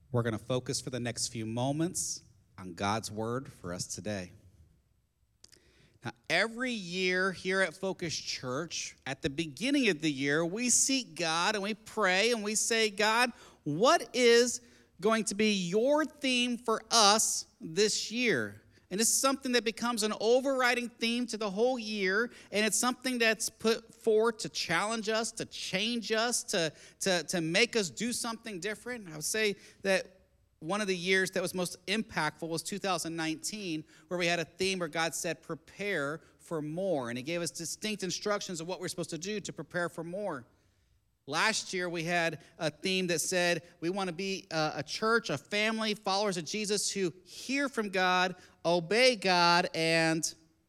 We're going to focus for the next few moments on God's word for us today. Now, every year here at Focus Church, at the beginning of the year, we seek God and we pray and we say, God, what is going to be your theme for us this year? And this is something that becomes an overriding theme to the whole year, and it's something that's put forward to challenge us, to change us, to make us do something different. I would say that one of the years that was most impactful was 2019, where we had a theme where God said, prepare for more. And he gave us distinct instructions of what we're supposed to do to prepare for more. Last year, we had a theme that said we want to be a church, a family, followers of Jesus who hear from God, obey God, and,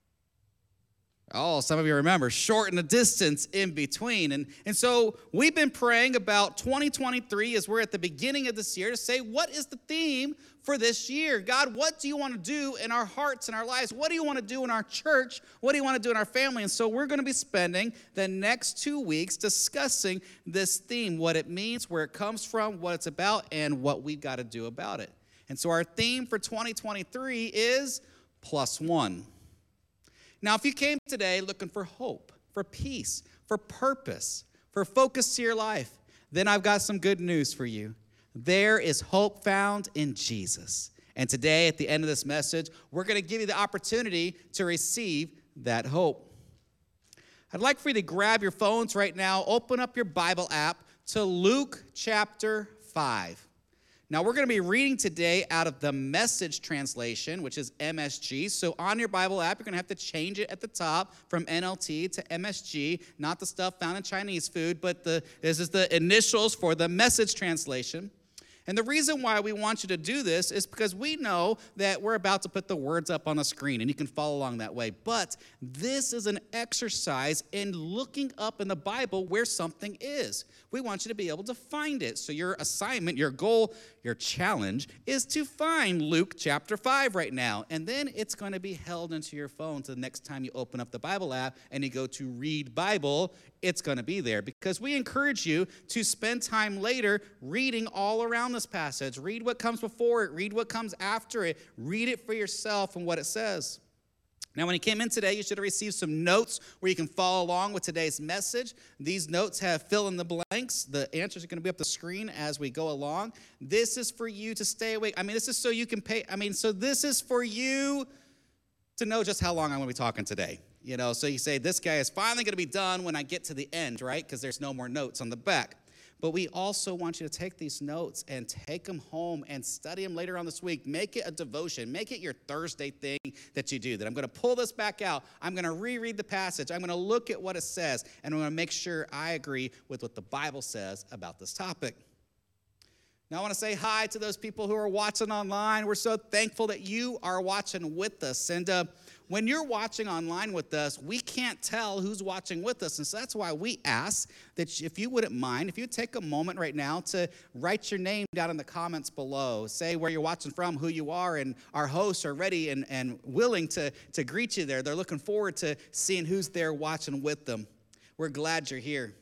some of you remember, shorten the distance in between. And so we've been praying about 2023 as we're at the beginning of this year to say, what is the theme for this year? God, what do you want to do in our hearts and our lives? What do you want to do in our church? What do you want to do in our family? And so we're going to be spending the next 2 weeks discussing this theme, what it means, where it comes from, what it's about, and what we've got to do about it. And so our theme for 2023 is +1. Now, if you came today looking for hope, for peace, for purpose, for focus to your life, then I've got some good news for you. There is hope found in Jesus. And today, at the end of this message, we're going to give you the opportunity to receive that hope. I'd like for you to grab your phones right now, open up your Bible app to Luke chapter 5. Now, we're going to be reading today out of the Message translation, which is MSG. So on your Bible app, you're going to have to change it at the top from NLT to MSG, not the stuff found in Chinese food, but this is the initials for the Message translation. And the reason why we want you to do this is because we know that we're about to put the words up on the screen, and you can follow along that way. But this is an exercise in looking up in the Bible where something is. We want you to be able to find it. So your assignment, your goal, your challenge is to find Luke chapter 5 right now. And then it's going to be held into your phone so the next time you open up the Bible app and you go to read Bible, it's going to be there. Because we encourage you to spend time later reading all around this passage. Read what comes before it. Read what comes after it. Read it for yourself and what it says. Now, when you came in today, you should have received some notes where you can follow along with today's message. These notes have fill in the blanks. The answers are going to be up the screen as we go along. This is for you to stay awake. This is so you can so this is for you to know just how long I'm going to be talking today. So you say, this guy is finally going to be done when I get to the end, right? Because there's no more notes on the back. But we also want you to take these notes and take them home and study them later on this week. Make it a devotion. Make it your Thursday thing that you do. That I'm going to pull this back out. I'm going to reread the passage. I'm going to look at what it says. And I'm going to make sure I agree with what the Bible says about this topic. Now, I want to say hi to those people who are watching online. We're so thankful that you are watching with us. And when you're watching online with us, we can't tell who's watching with us. And so that's why we ask that if you wouldn't mind, if you take a moment right now to write your name down in the comments below. Say where you're watching from, who you are, and our hosts are ready and willing to greet you there. They're looking forward to seeing who's there watching with them. We're glad you're here.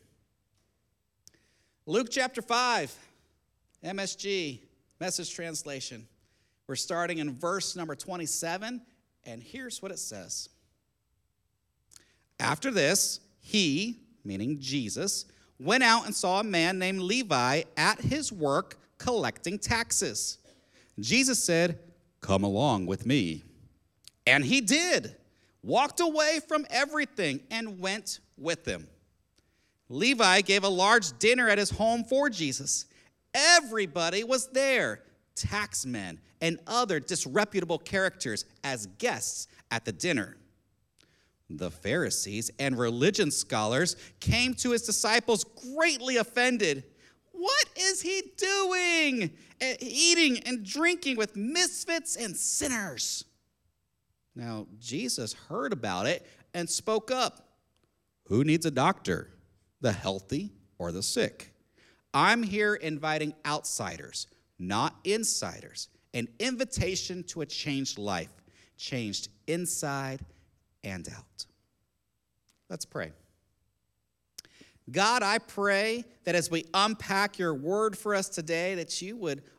Luke chapter 5. MSG, Message Translation. We're starting in verse number 27, and here's what it says. After this, he, meaning Jesus, went out and saw a man named Levi at his work collecting taxes. Jesus said, "Come along with me." And he did, walked away from everything and went with him. Levi gave a large dinner at his home for Jesus. Everybody was there, taxmen and other disreputable characters as guests at the dinner. The Pharisees and religion scholars came to his disciples greatly offended. What is he doing? Eating and drinking with misfits and sinners. Now, Jesus heard about it and spoke up. Who needs a doctor? The healthy or the sick? I'm here inviting outsiders, not insiders. An invitation to a changed life, changed inside and out. Let's pray. God, I pray that as we unpack your word for us today, that you would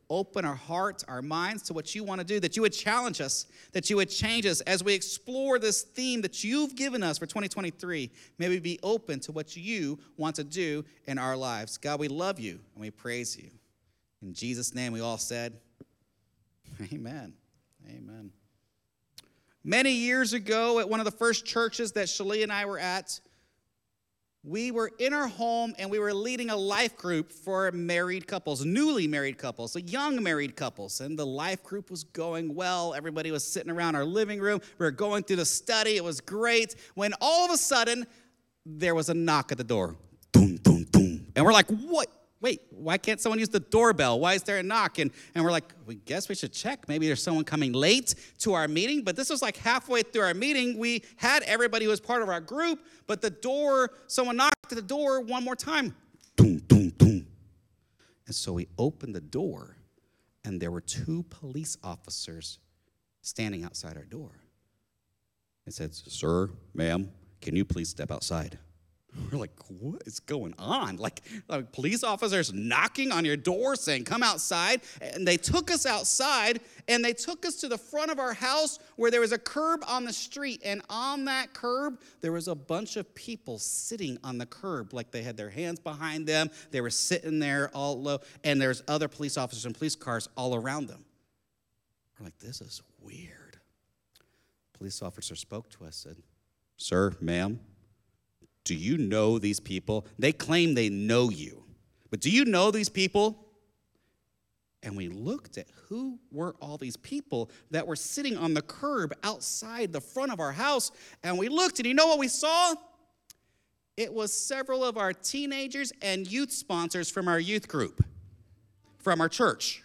open our hearts, our minds to what you want to do, that you would challenge us, that you would change us as we explore this theme that you've given us for 2023. May we be open to what you want to do in our lives. God, we love you and we praise you. In Jesus' name, we all said, amen. Amen. Many years ago, at one of the first churches that Shalee and I were at, we were in our home and we were leading a life group for married couples, newly married couples, young married couples. And the life group was going well. Everybody was sitting around our living room. We were going through the study. It was great. When all of a sudden, there was a knock at the door. Boom, boom, boom. And we're like, what? Wait, why can't someone use the doorbell? Why is there a knock? And we're like, we guess we should check. Maybe there's someone coming late to our meeting. But this was like halfway through our meeting. We had everybody who was part of our group, but someone knocked at the door one more time. Boom, boom, boom. And so we opened the door, and there were 2 police officers standing outside our door. It said, sir, ma'am, can you please step outside? We're like, what is going on? Like police officers knocking on your door saying, come outside. And they took us outside, and they took us to the front of our house where there was a curb on the street. And on that curb, there was a bunch of people sitting on the curb, like they had their hands behind them. They were sitting there all low, and there's other police officers and police cars all around them. We're like, this is weird. Police officer spoke to us, said, sir, ma'am, do you know these people? They claim they know you, but do you know these people? And we looked at who were all these people that were sitting on the curb outside the front of our house, and we looked, and you know what we saw? It was several of our teenagers and youth sponsors from our youth group, from our church.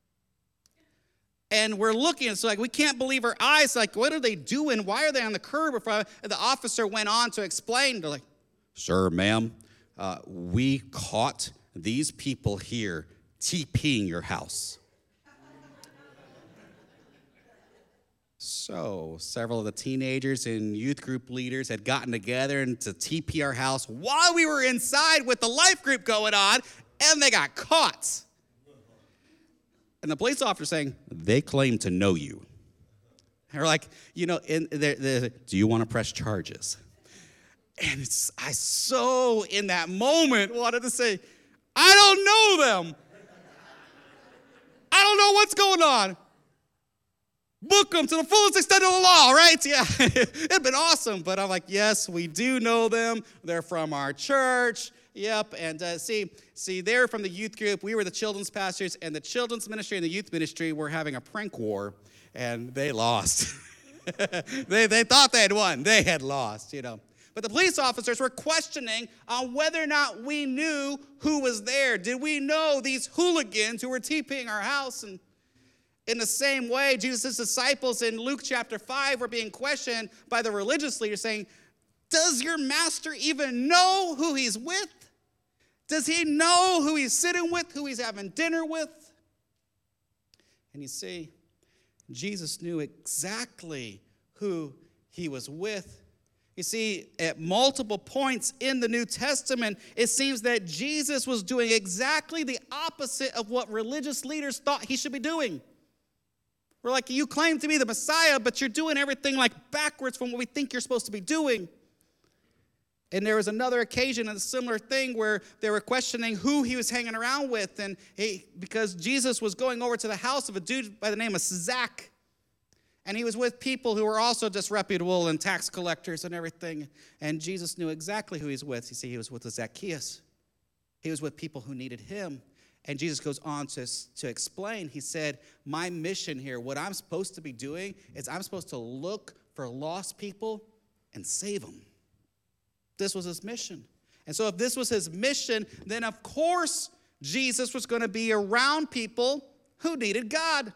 And we're looking, it's like we can't believe our eyes. Like, what are they doing? Why are they on the curb? The officer went on to explain. They're like, sir, ma'am, we caught these people here TPing your house. So several of the teenagers and youth group leaders had gotten together and to TP our house while we were inside with the life group going on, and they got caught. And the police officer saying, they claim to know you. And we're like, do you want to press charges? And I so, in that moment, wanted to say, I don't know them. I don't know what's going on. Book them to the fullest extent of the law, right? Yeah, it'd been awesome. But I'm like, yes, we do know them. They're from our church. Yep, and see, they're from the youth group. We were the children's pastors, and the children's ministry and the youth ministry were having a prank war, and they lost. they thought they had won. They had lost, But the police officers were questioning on whether or not we knew who was there. Did we know these hooligans who were TPing our house? And in the same way, Jesus' disciples in Luke chapter 5 were being questioned by the religious leaders saying, does your master even know who he's with? Does he know who he's sitting with, who he's having dinner with? And you see, Jesus knew exactly who he was with. You see, at multiple points in the New Testament, it seems that Jesus was doing exactly the opposite of what religious leaders thought he should be doing. We're like, you claim to be the Messiah, but you're doing everything like backwards from what we think you're supposed to be doing. And there was another occasion, a similar thing, where they were questioning who he was hanging around with. And because Jesus was going over to the house of a dude by the name of Zach. And he was with people who were also disreputable and tax collectors and everything. And Jesus knew exactly who he was with. You see, he was with Zacchaeus. He was with people who needed him. And Jesus goes on to explain. He said, my mission here, what I'm supposed to be doing is I'm supposed to look for lost people and save them. This was his mission. And so if this was his mission, then of course Jesus was going to be around people who needed God.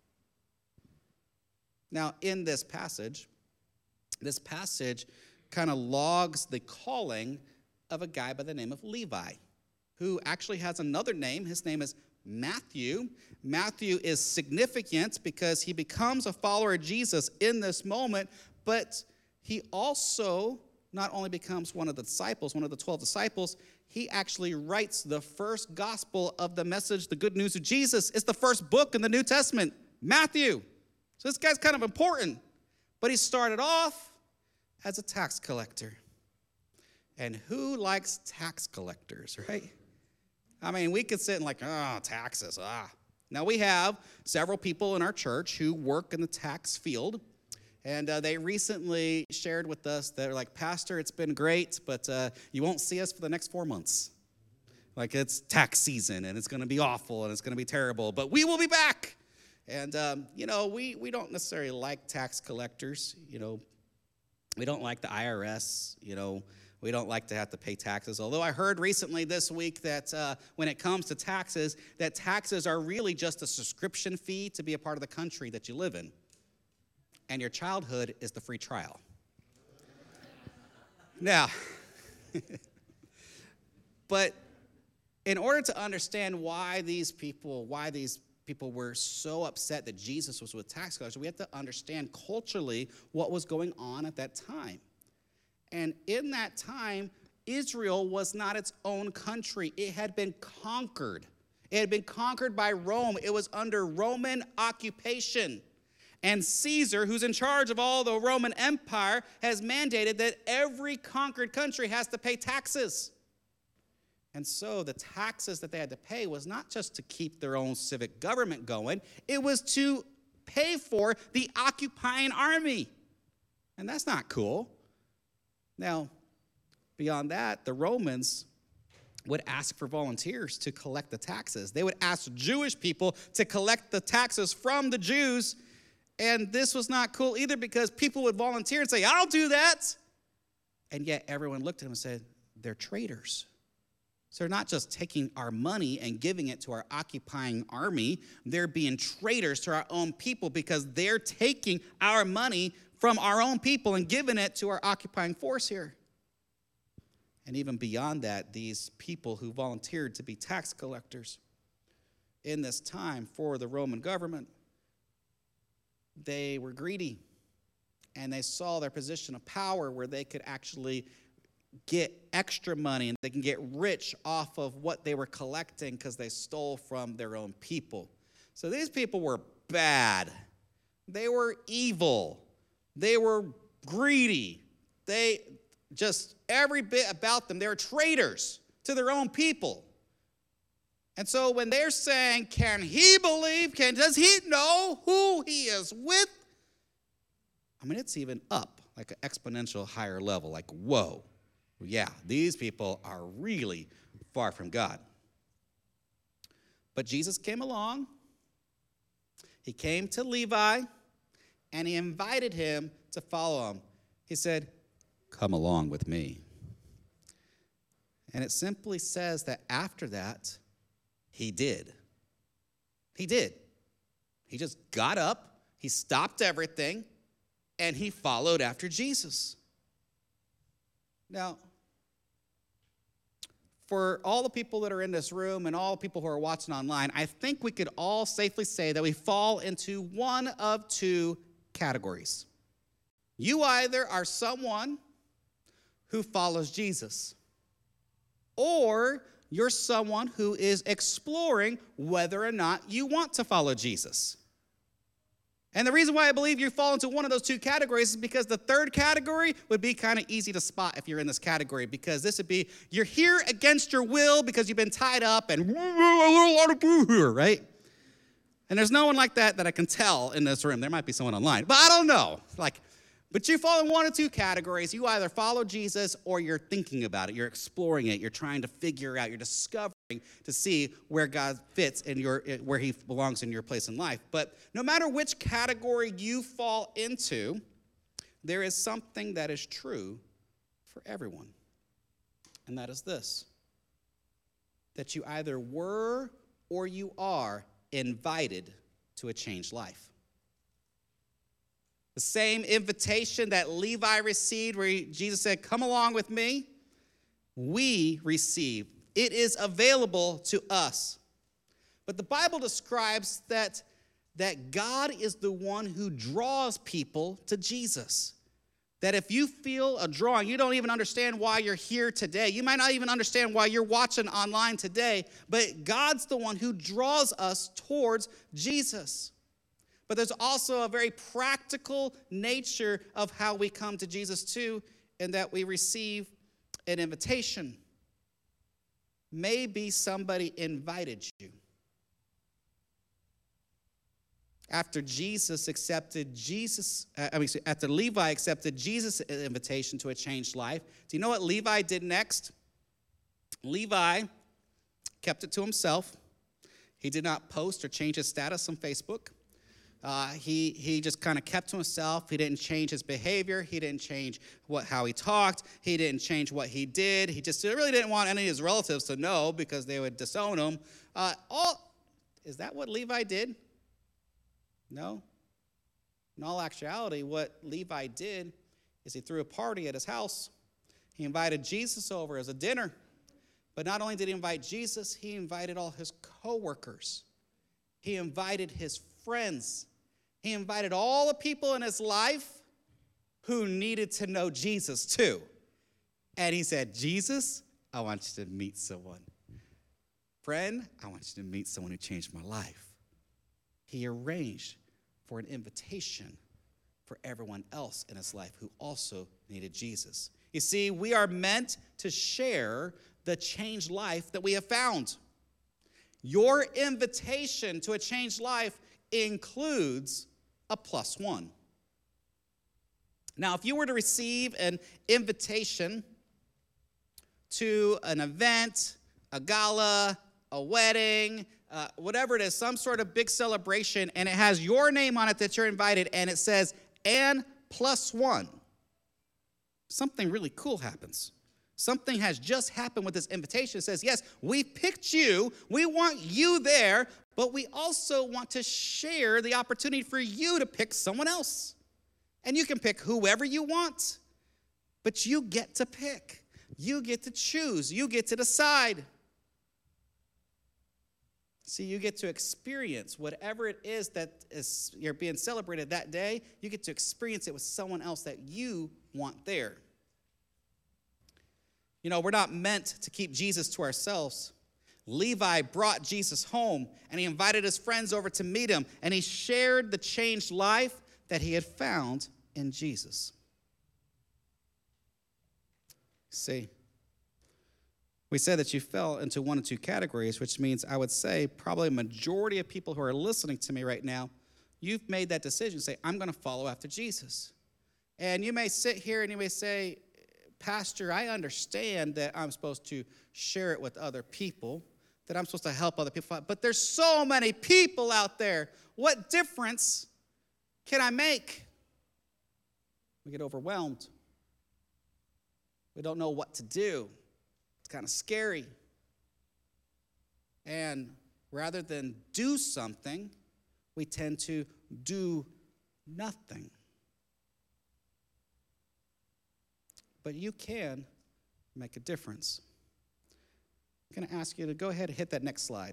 Now, in this passage kind of logs the calling of a guy by the name of Levi, who actually has another name. His name is Matthew. Matthew is significant because he becomes a follower of Jesus in this moment, but he also not only becomes one of the 12 disciples, he actually writes the first gospel of the message, the good news of Jesus. It's the first book in the New Testament, Matthew. So this guy's kind of important. But he started off as a tax collector. And who likes tax collectors, right? I mean, we could sit and like, oh, taxes, Now, we have several people in our church who work in the tax field. And they recently shared with us, they're like, Pastor, it's been great, but you won't see us for the next 4 months. Like, it's tax season, and it's going to be awful, and it's going to be terrible, but we will be back. And, we don't necessarily like tax collectors. We don't like the IRS. We don't like to have to pay taxes. Although I heard recently this week that when it comes to taxes, that taxes are really just a subscription fee to be a part of the country that you live in. And your childhood is the free trial. Now, but in order to understand why these people were so upset that Jesus was with tax collectors, we have to understand culturally what was going on at that time. And in that time, Israel was not its own country. It had been conquered. It had been conquered by Rome. It was under Roman occupation. And Caesar, who's in charge of all the Roman Empire, has mandated that every conquered country has to pay taxes. And so the taxes that they had to pay was not just to keep their own civic government going, it was to pay for the occupying army. And that's not cool. Now, beyond that, the Romans would ask for volunteers to collect the taxes. They would ask Jewish people to collect the taxes from the Jews. And this was not cool either because people would volunteer and say, I'll do that. And yet everyone looked at them and said, they're traitors. So they're not just taking our money and giving it to our occupying army. They're being traitors to our own people because they're taking our money from our own people and giving it to our occupying force here. And even beyond that, these people who volunteered to be tax collectors in this time for the Roman government, they were greedy, and they saw their position of power where they could actually get extra money and they can get rich off of what they were collecting because they stole from their own people. So these people were bad. They were evil. They were greedy. They just, every bit about them, they were traitors to their own people. And so when they're saying, can he believe, does he know who he is with? I mean, it's even up, like an exponential higher level, like, whoa. Yeah, these people are really far from God. But Jesus came along. He came to Levi, and he invited him to follow him. He said, come along with me. And it simply says that after that, he did. He did. He just got up, he stopped everything, and he followed after Jesus. Now, for all the people that are in this room and all the people who are watching online, I think we could all safely say that we fall into one of two categories. You either are someone who follows Jesus, or you're someone who is exploring whether or not you want to follow Jesus. And the reason why I believe you fall into one of those two categories is because the third category would be kind of easy to spot if you're in this category, because this would be, you're here against your will because you've been tied up and I don't want to be here, right? And there's no one like that I can tell in this room. There might be someone online, but I don't know. But you fall in one of two categories. You either follow Jesus or you're thinking about it. You're exploring it. You're trying to figure out. You're discovering to see where God fits in where he belongs in your place in life. But no matter which category you fall into, there is something that is true for everyone. And that is this: that you either were or you are invited to a changed life. The same invitation that Levi received where Jesus said, come along with me, we receive. It is available to us. But the Bible describes that God is the one who draws people to Jesus. That if you feel a drawing, you don't even understand why you're here today. You might not even understand why you're watching online today, but God's the one who draws us towards Jesus. But there's also a very practical nature of how we come to Jesus too, in that we receive an invitation. Maybe somebody invited you. After after Levi accepted Jesus' invitation to a changed life, do you know what Levi did next? Levi kept it to himself. He did not post or change his status on Facebook. He just kind of kept to himself. He didn't change his behavior. He didn't change how he talked. He didn't change what he did. He just really didn't want any of his relatives to know because they would disown him. Is that what Levi did? No. In all actuality, what Levi did is he threw a party at his house. He invited Jesus over as a dinner. But not only did he invite Jesus, he invited all his co-workers. He invited his friends. He invited all the people in his life who needed to know Jesus too. And he said, Jesus, I want you to meet someone. Friend, I want you to meet someone who changed my life. He arranged for an invitation for everyone else in his life who also needed Jesus. You see, we are meant to share the changed life that we have found. Your invitation to a changed life includes a +1. Now, if you were to receive an invitation to an event, a gala, a wedding, whatever it is, some sort of big celebration, and it has your name on it that you're invited, and it says, and +1, something really cool happens. Something has just happened with this invitation. It says, yes, we picked you, we want you there, but we also want to share the opportunity for you to pick someone else. And you can pick whoever you want, but you get to pick. You get to choose. You get to decide. See, you get to experience whatever it is that you're being celebrated that day. You get to experience it with someone else that you want there. You know, we're not meant to keep Jesus to ourselves. Levi brought Jesus home, and he invited his friends over to meet him, and he shared the changed life that he had found in Jesus. See, we said that you fell into one of two categories, which means I would say probably a majority of people who are listening to me right now, you've made that decision, say, I'm going to follow after Jesus. And you may sit here and you may say, Pastor, I understand that I'm supposed to share it with other people, that I'm supposed to help other people, but there's so many people out there. What difference can I make? We get overwhelmed. We don't know what to do. It's kind of scary. And rather than do something, we tend to do nothing. But you can make a difference. I'm going to ask you to go ahead and hit that next slide.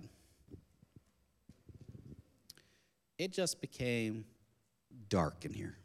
It just became dark in here.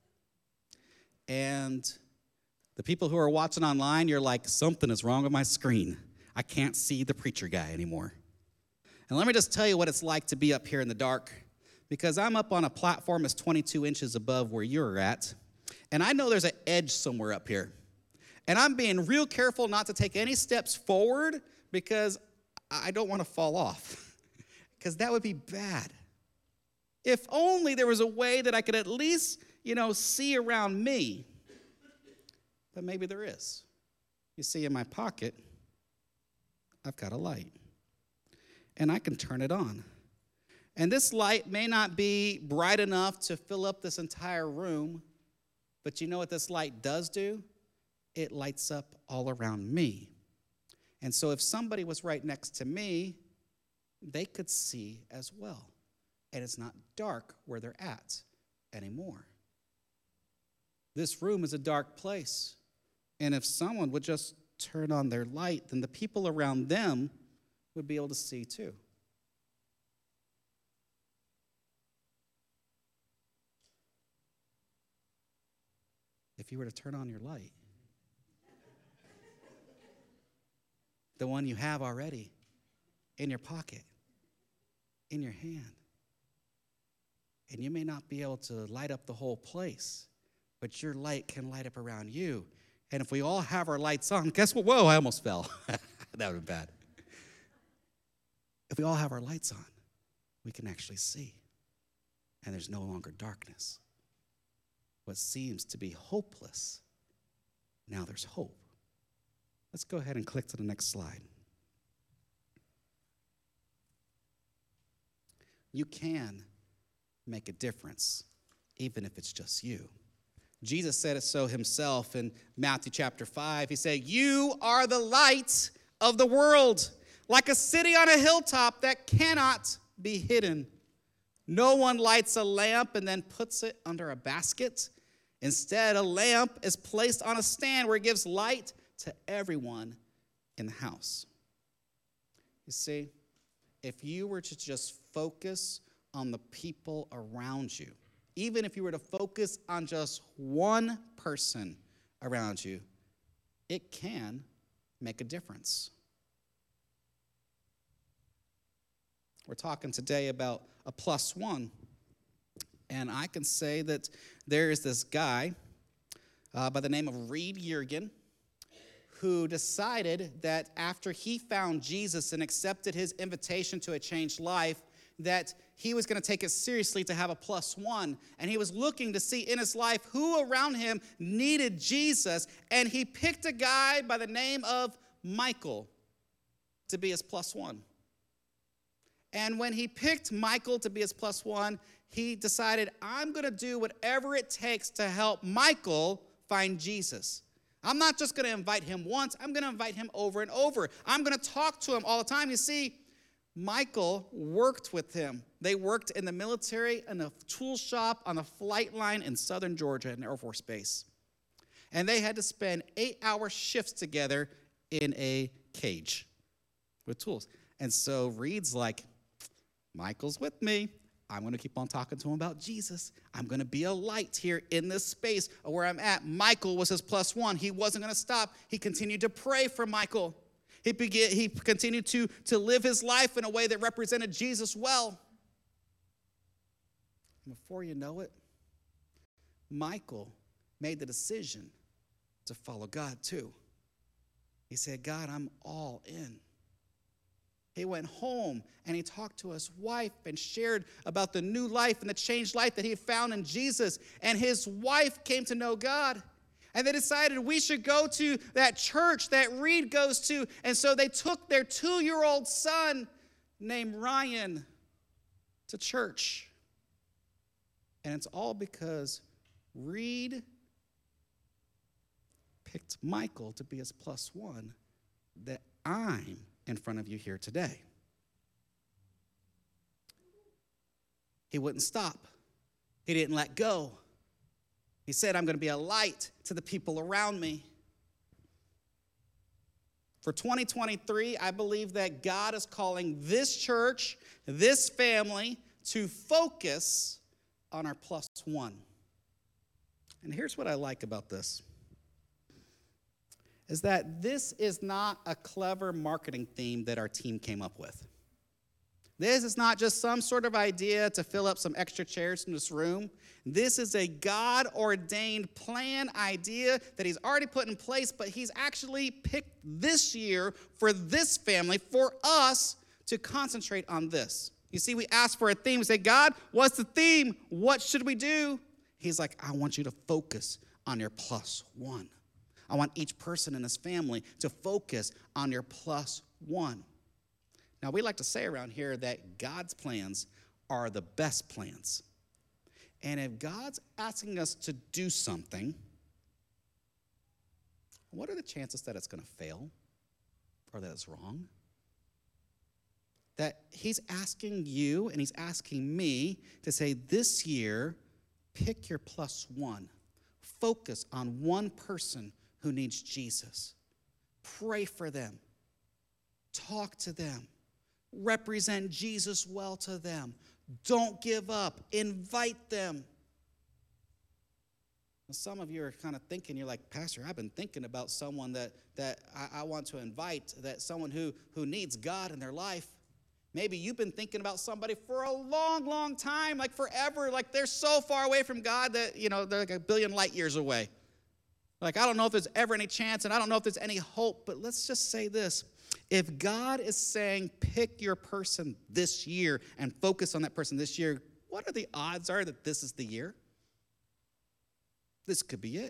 And the people who are watching online, you're like, something is wrong with my screen. I can't see the preacher guy anymore. And let me just tell you what it's like to be up here in the dark, because I'm up on a platform that's 22 inches above where you're at, and I know there's an edge somewhere up here. And I'm being real careful not to take any steps forward because I don't want to fall off, because that would be bad. If only there was a way that I could at least, see around me. But maybe there is. You see, in my pocket, I've got a light. And I can turn it on. And this light may not be bright enough to fill up this entire room, but you know what this light does do? It lights up all around me. And so if somebody was right next to me, they could see as well. And it's not dark where they're at anymore. This room is a dark place. And if someone would just turn on their light, then the people around them would be able to see too. If if you were to turn on your light? The one you have already in your pocket, in your hand. And you may not be able to light up the whole place, but your light can light up around you. And if we all have our lights on, guess what? Whoa, I almost fell. That would be bad. If we all have our lights on, we can actually see. And there's no longer darkness. What seems to be hopeless, now there's hope. Let's go ahead and click to the next slide. You can make a difference, even if it's just you. Jesus said it so himself in Matthew chapter 5. He said, "You are the light of the world, like a city on a hilltop that cannot be hidden. No one lights a lamp and then puts it under a basket. Instead, a lamp is placed on a stand where it gives light to everyone in the house." You see, if you were to just focus on the people around you, even if you were to focus on just one person around you, it can make a difference. We're talking today about a +1. And I can say that there is this guy by the name of Reed Yergin who decided that after he found Jesus and accepted his invitation to a changed life, that he was going to take it seriously to have a +1. And he was looking to see in his life who around him needed Jesus. And he picked a guy by the name of Michael to be his +1. And when he picked Michael to be his +1, he decided, I'm going to do whatever it takes to help Michael find Jesus. I'm not just going to invite him once. I'm going to invite him over and over. I'm going to talk to him all the time. You see, Michael worked with him. They worked in the military, in a tool shop, on a flight line in southern Georgia, an Air Force base. And they had to spend 8-hour shifts together in a cage with tools. And so Reed's like, Michael's with me. I'm going to keep on talking to him about Jesus. I'm going to be a light here in this space where I'm at. Michael was his +1. He wasn't going to stop. He continued to pray for Michael. He continued to live his life in a way that represented Jesus well. And before you know it, Michael made the decision to follow God too. He said, God, I'm all in. He went home and he talked to his wife and shared about the new life and the changed life that he had found in Jesus. And his wife came to know God. And they decided we should go to that church that Reed goes to. And so they took their 2-year-old son named Ryan to church. And it's all because Reed picked Michael to be his +1 that I'm in front of you here today. He wouldn't stop. He didn't let go. He said, I'm going to be a light to the people around me. For 2023, I believe that God is calling this church, this family, to focus on our +1. And here's what I like about this. Is that this is not a clever marketing theme that our team came up with. This is not just some sort of idea to fill up some extra chairs in this room. This is a God-ordained plan idea that he's already put in place, but he's actually picked this year for this family, for us to concentrate on this. You see, we asked for a theme. We said, God, what's the theme? What should we do? He's like, I want you to focus on your +1. I want each person in this family to focus on your +1. Now, we like to say around here that God's plans are the best plans. And if God's asking us to do something, what are the chances that it's going to fail or that it's wrong? That he's asking you and he's asking me to say this year, pick your +1. Focus on one person who needs Jesus. Pray for them. Talk to them. Represent Jesus well to them. Don't give up. Invite them. Some of you are kind of thinking, you're like, Pastor, I've been thinking about someone that I want to invite, that someone who needs God in their life. Maybe you've been thinking about somebody for a long, long time, like forever, like they're so far away from God that, they're like a billion light years away. Like, I don't know if there's ever any chance, and I don't know if there's any hope, but let's just say this. If God is saying, pick your person this year and focus on that person this year, what are the odds are that this is the year? This could be it.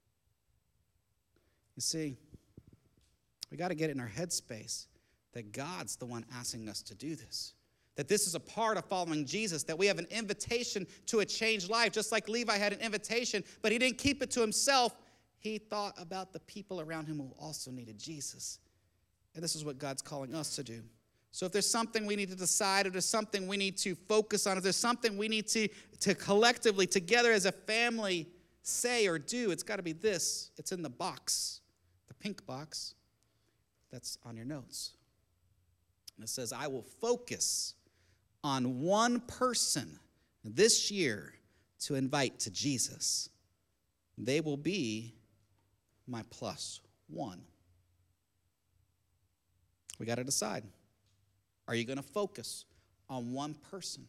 You see, we got to get it in our headspace that God's the one asking us to do this. That this is a part of following Jesus, that we have an invitation to a changed life, just like Levi had an invitation, but he didn't keep it to himself. He thought about the people around him who also needed Jesus. And this is what God's calling us to do. So if there's something we need to decide, if there's something we need to focus on, if there's something we need to collectively, together as a family, say or do, it's got to be this. It's in the box, the pink box that's on your notes. And it says, I will focus on one person this year to invite to Jesus. They will be my +1. We got to decide. Are you going to focus on one person?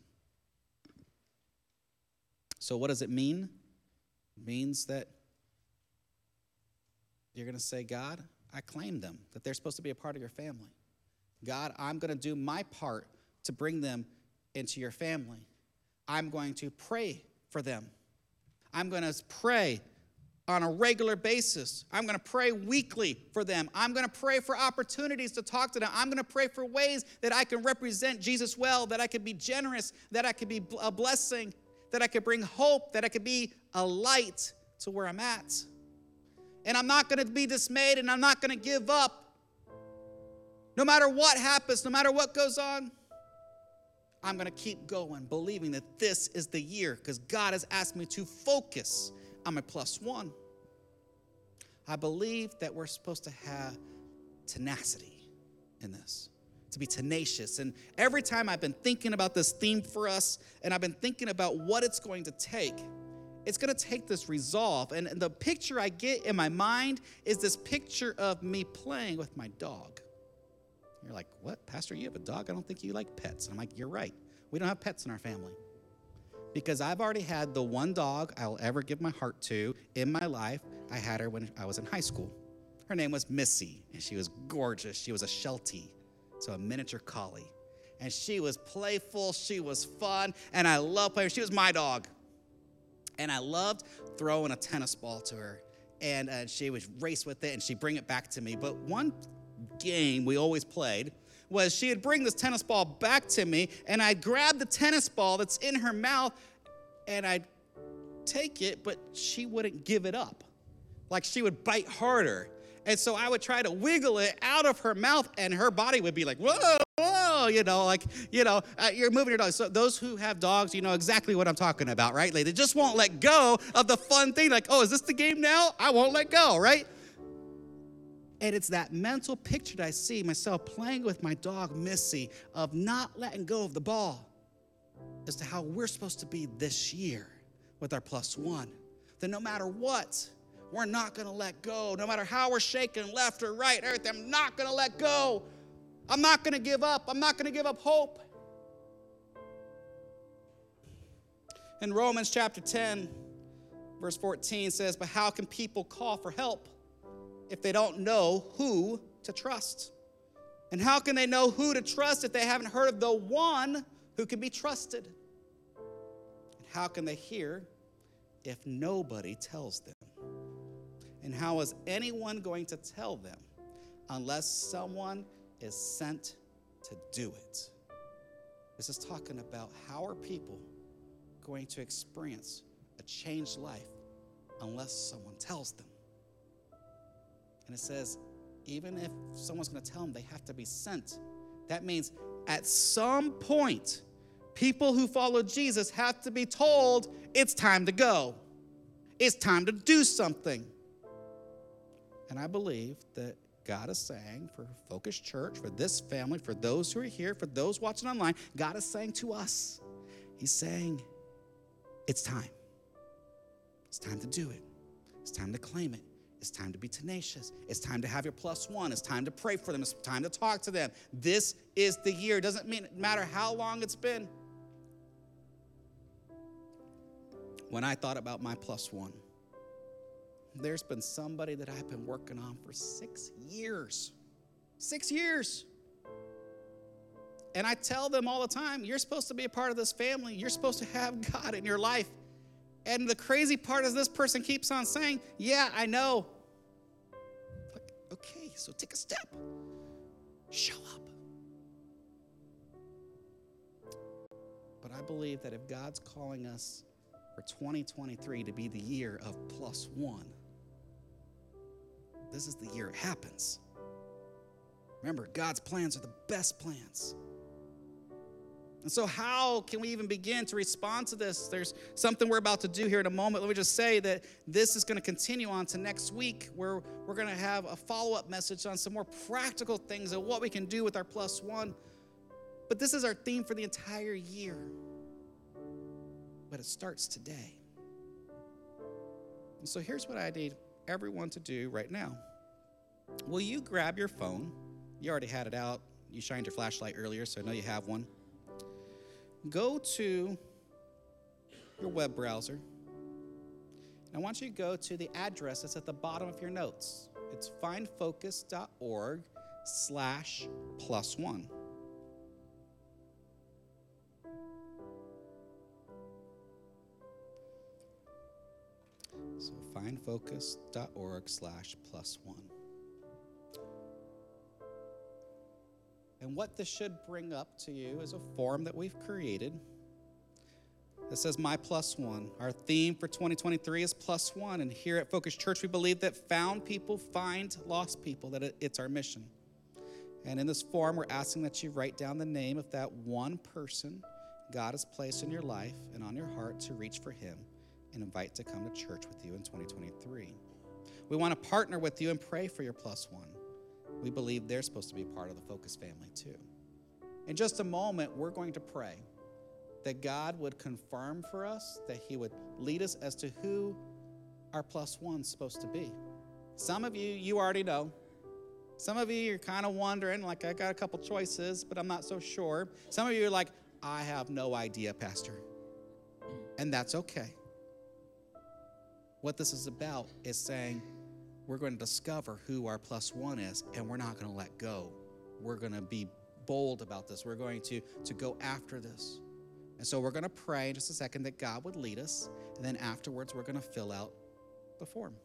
So what does it mean? It means that you're going to say, God, I claim them, that they're supposed to be a part of your family. God, I'm going to do my part to bring them into your family. I'm going to pray for them. I'm going to pray on a regular basis. I'm going to pray weekly for them. I'm going to pray for opportunities to talk to them. I'm going to pray for ways that I can represent Jesus well, that I could be generous, that I could be a blessing, that I could bring hope, that I could be a light to where I'm at. And I'm not going to be dismayed, and I'm not going to give up. No matter what happens, no matter what goes on, I'm going to keep going, believing that this is the year, because God has asked me to focus on my +1. I believe that we're supposed to have tenacity in this, to be tenacious. And every time I've been thinking about this theme for us, and I've been thinking about what it's going to take, it's going to take this resolve. And the picture I get in my mind is this picture of me playing with my dog. You're like, what, Pastor, you have a dog? I don't think you like pets. And I'm like, you're right. We don't have pets in our family. Because I've already had the one dog I'll ever give my heart to in my life. I had her when I was in high school. Her name was Missy, and she was gorgeous. She was a Sheltie, so a miniature collie. And she was playful, she was fun, and I loved playing. She was my dog. And I loved throwing a tennis ball to her. And she would race with it, and she'd bring it back to me. But one game we always played was she'd bring this tennis ball back to me, and I'd grab the tennis ball that's in her mouth, and I'd take it, but she wouldn't give it up. Like, she would bite harder. And so I would try to wiggle it out of her mouth, and her body would be like, whoa, whoa, you're moving your dog. So those who have dogs, you know exactly what I'm talking about, right? Like, they just won't let go of the fun thing. Like, oh, is this the game now? I won't let go, right? And it's that mental picture that I see myself playing with my dog, Missy, of not letting go of the ball as to how we're supposed to be this year with our +1. That no matter what, we're not going to let go. No matter how we're shaking left or right, everything, I'm not going to let go. I'm not going to give up. I'm not going to give up hope. In Romans chapter 10, verse 14 says, but how can people call for help if they don't know who to trust? And how can they know who to trust if they haven't heard of the one who can be trusted? And how can they hear if nobody tells them? And how is anyone going to tell them unless someone is sent to do it? This is talking about how are people going to experience a changed life unless someone tells them. And it says, even if someone's going to tell them, they have to be sent. That means at some point, people who follow Jesus have to be told it's time to go. It's time to do something. And I believe that God is saying for Focus Church, for this family, for those who are here, for those watching online, God is saying to us, he's saying, it's time. It's time to do it. It's time to claim it. It's time to be tenacious. It's time to have your plus one. It's time to pray for them. It's time to talk to them. This is the year. It doesn't matter how long it's been. When I thought about my plus one, there's been somebody that I've been working on for 6 years. 6 years. And I tell them all the time, you're supposed to be a part of this family. You're supposed to have God in your life. And the crazy part is this person keeps on saying, yeah, I know. Like, okay, so take a step. Show up. But I believe that if God's calling us for 2023 to be the year of plus one, this is the year it happens. Remember, God's plans are the best plans. And so how can we even begin to respond to this? There's something we're about to do here in a moment. Let me just say that this is going to continue on to next week, where we're going to have a follow-up message on some more practical things of what we can do with our plus one. But this is our theme for the entire year. But it starts today. And so here's what I need everyone to do right now. Will you grab your phone? You already had it out. You shined your flashlight earlier, so I know you have one. Go to your web browser. And I want you to go to the address that's at the bottom of your notes. It's findfocus.org/+1. So findfocus.org/+1. And what this should bring up to you is a form that we've created that says My Plus One. Our theme for 2023 is plus one. And here at Focus Church, we believe that found people find lost people, that it's our mission. And in this form, we're asking that you write down the name of that one person God has placed in your life and on your heart to reach for him and invite to come to church with you in 2023. We want to partner with you and pray for your plus one. We believe they're supposed to be part of the Focus family too. In just a moment, we're going to pray that God would confirm for us, that he would lead us as to who our plus one's supposed to be. Some of you already know. Some of you are kind of wondering, like, I got a couple choices, but I'm not so sure. Some of you are like, I have no idea, Pastor. And that's okay. What this is about is saying, we're going to discover who our plus one is, and we're not going to let go. We're going to be bold about this. We're going to go after this. And so we're going to pray in just a second that God would lead us, and then afterwards we're going to fill out the form.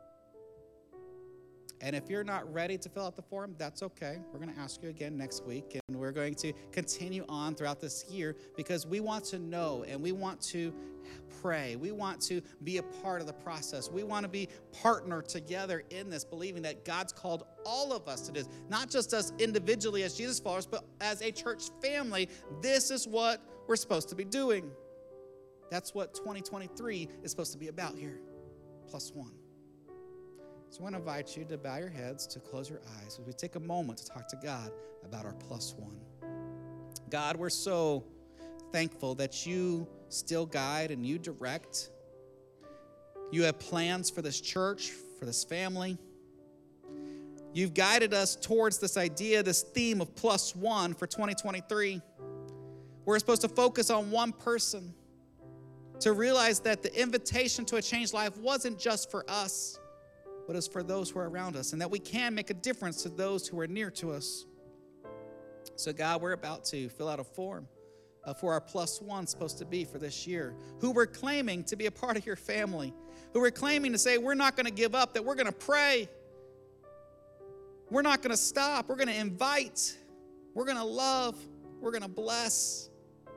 And if you're not ready to fill out the form, that's okay. We're going to ask you again next week, and we're going to continue on throughout this year because we want to know and we want to pray. We want to be a part of the process. We want to be partner together in this, believing that God's called all of us to this, not just us individually as Jesus followers, but as a church family. This is what we're supposed to be doing. That's what 2023 is supposed to be about here, plus one. So I want to invite you to bow your heads, to close your eyes as we take a moment to talk to God about our plus one. God, we're so thankful that you still guide and you direct. You have plans for this church, for this family. You've guided us towards this idea, this theme of plus one for 2023. We're supposed to focus on one person, to realize that the invitation to a changed life wasn't just for us, but is for those who are around us, and that we can make a difference to those who are near to us. So God, we're about to fill out a form for our plus one supposed to be for this year, who we're claiming to be a part of your family, who we're claiming to say we're not going to give up, that we're going to pray. We're not going to stop. We're going to invite. We're going to love. We're going to bless.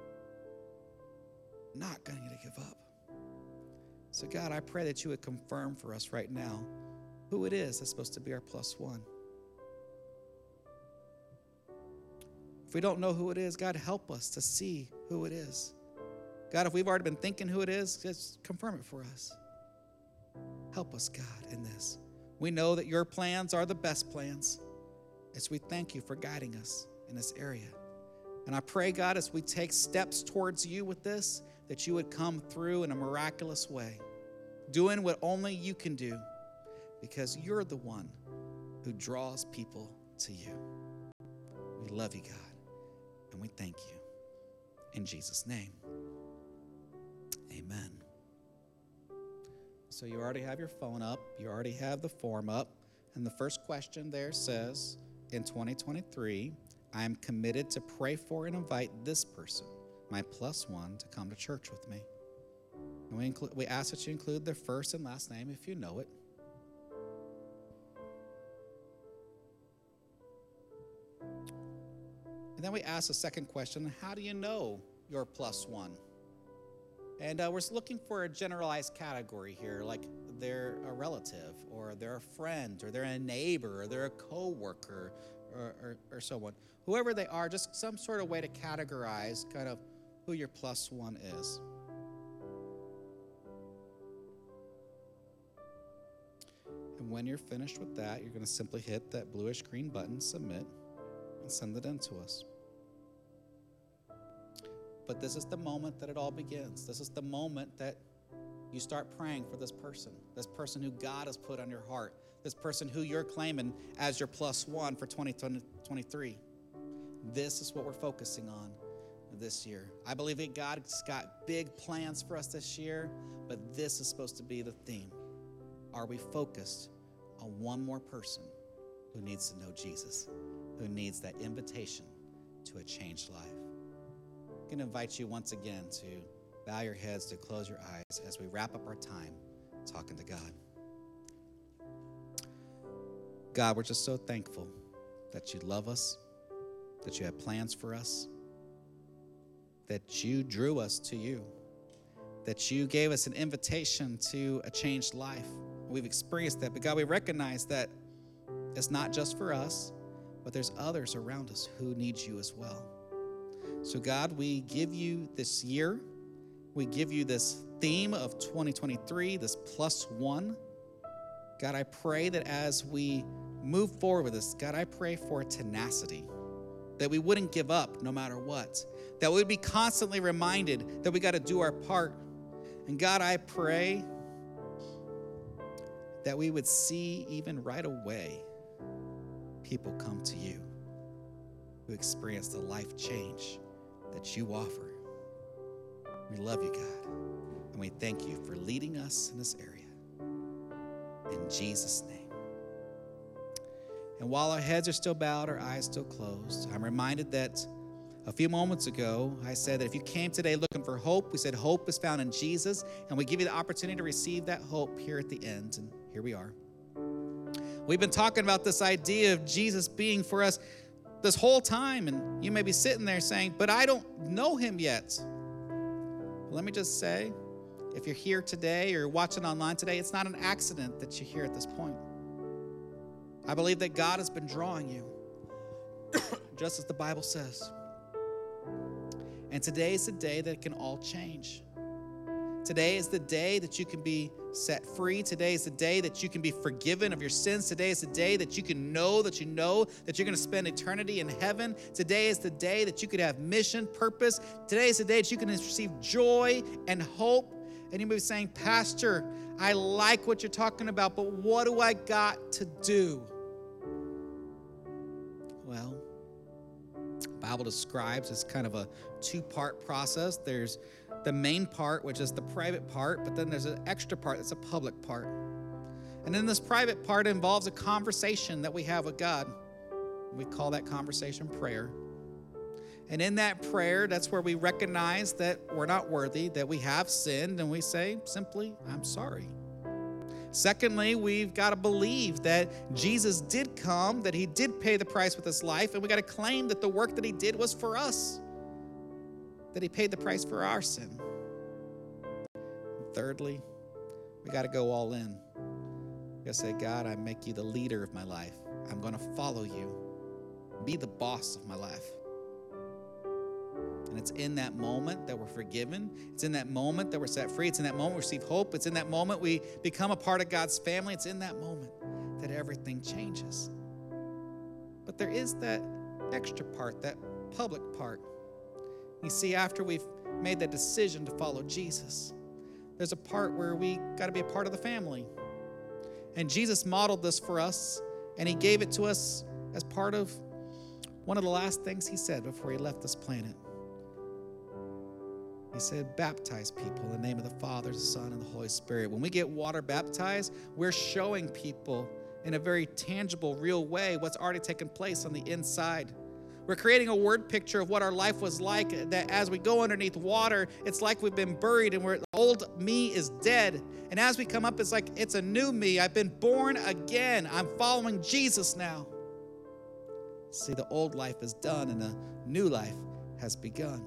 Not going to give up. So God, I pray that you would confirm for us right now who it is that's supposed to be our plus one. If we don't know who it is, God, help us to see who it is. God, if we've already been thinking who it is, just confirm it for us. Help us, God, in this. We know that your plans are the best plans. As we thank you for guiding us in this area. And I pray, God, as we take steps towards you with this, that you would come through in a miraculous way. doing what only you can do, because you're the one who draws people to you. We love you, God, and we thank you. In Jesus' name, amen. So you already have your phone up. You already have the form up. And the first question there says, in 2023, I am committed to pray for and invite this person, my +1, to come to church with me. And we ask that you include their first and last name if you know it. And then we ask the second question, how do you know your +1? And we're looking for a generalized category here, like they're a relative, or they're a friend, or they're a neighbor, or they're a coworker, or someone. Whoever they are, just some sort of way to categorize kind of who your +1 is. And when you're finished with that, you're going to simply hit that bluish green button, submit, and send it in to us. But this is the moment that it all begins. This is the moment that you start praying for this person who God has put on your heart, this person who you're claiming as your +1 for 2023. This is what we're focusing on this year. I believe that God's got big plans for us this year, but this is supposed to be the theme. Are we focused on one more person who needs to know Jesus, who needs that invitation to a changed life? I'm going to invite you once again to bow your heads, to close your eyes as we wrap up our time talking to God. God, we're just so thankful that you love us, that you have plans for us, that you drew us to you, that you gave us an invitation to a changed life. We've experienced that, but God, we recognize that it's not just for us, but there's others around us who need you as well. So God, we give you this year, we give you this theme of 2023, this +1. God, I pray that as we move forward with this, God, I pray for tenacity, that we wouldn't give up no matter what, that we would be constantly reminded that we got to do our part. And God, I pray that we would see even right away people come to you who experience the life change that you offer. We love you, God, and we thank you for leading us in this area. In Jesus' name. And while our heads are still bowed, our eyes still closed, I'm reminded that a few moments ago, I said that if you came today looking for hope, we said hope is found in Jesus, and we give you the opportunity to receive that hope here at the end, and here we are. We've been talking about this idea of Jesus being for us this whole time, and you may be sitting there saying, but I don't know him yet. Let me just say, if you're here today or watching online today, it's not an accident that you're here at this point. I believe that God has been drawing you, just as the Bible says. And today is the day that it can all change. Today is the day that you can be set free. Today is the day that you can be forgiven of your sins. Today is the day that you can know that you're going to spend eternity in heaven. Today is the day that you could have mission, purpose. Today is the day that you can receive joy and hope. And you may be saying, Pastor, I like what you're talking about, but what do I got to do? Well, the Bible describes as kind of a two-part process. There's the main part, which is the private part, but then there's an extra part that's a public part. And in this private part, it involves a conversation that we have with God. We call that conversation prayer. And in that prayer, that's where we recognize that we're not worthy, that we have sinned, and we say simply, I'm sorry. Secondly, we've got to believe that Jesus did come, that he did pay the price with his life, and we got to claim that the work that he did was for us, that he paid the price for our sin. And thirdly, we got to go all in. We got to say, God, I make you the leader of my life. I'm going to follow you. Be the boss of my life. And it's in that moment that we're forgiven. It's in that moment that we're set free. It's in that moment we receive hope. It's in that moment we become a part of God's family. It's in that moment that everything changes. But there is that extra part, that public part. You see, after we've made that decision to follow Jesus, there's a part where we got to be a part of the family. And Jesus modeled this for us, and he gave it to us as part of one of the last things he said before he left this planet. He said, baptize people in the name of the Father, the Son, and the Holy Spirit. When we get water baptized, we're showing people in a very tangible, real way what's already taken place on the inside. We're creating a word picture of what our life was like, that as we go underneath water, it's like we've been buried and the old me is dead. And as we come up, it's like it's a new me. I've been born again. I'm following Jesus now. See, the old life is done and a new life has begun.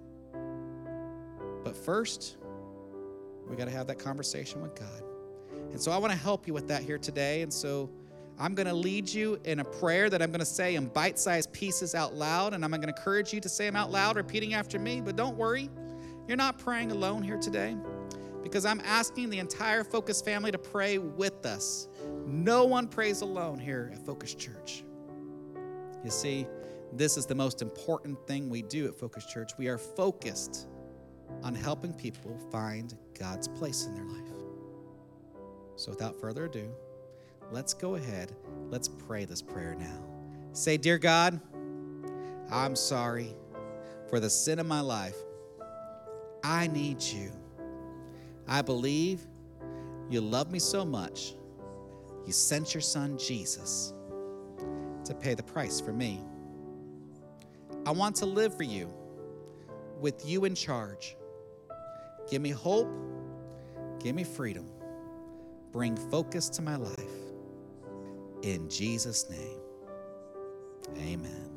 But first, we got to have that conversation with God. And so I want to help you with that here today. And so I'm going to lead you in a prayer that I'm going to say in bite-sized pieces out loud. And I'm going to encourage you to say them out loud, repeating after me. But don't worry, you're not praying alone here today, because I'm asking the entire Focus family to pray with us. No one prays alone here at Focus Church. You see, this is the most important thing we do at Focus Church. We are focused on helping people find God's place in their life. So without further ado, let's go ahead. Let's pray this prayer now. Say, dear God, I'm sorry for the sin of my life. I need you. I believe you love me so much, you sent your son Jesus to pay the price for me. I want to live for you, with you in charge. Give me hope, give me freedom. Bring focus to my life. In Jesus' name, amen.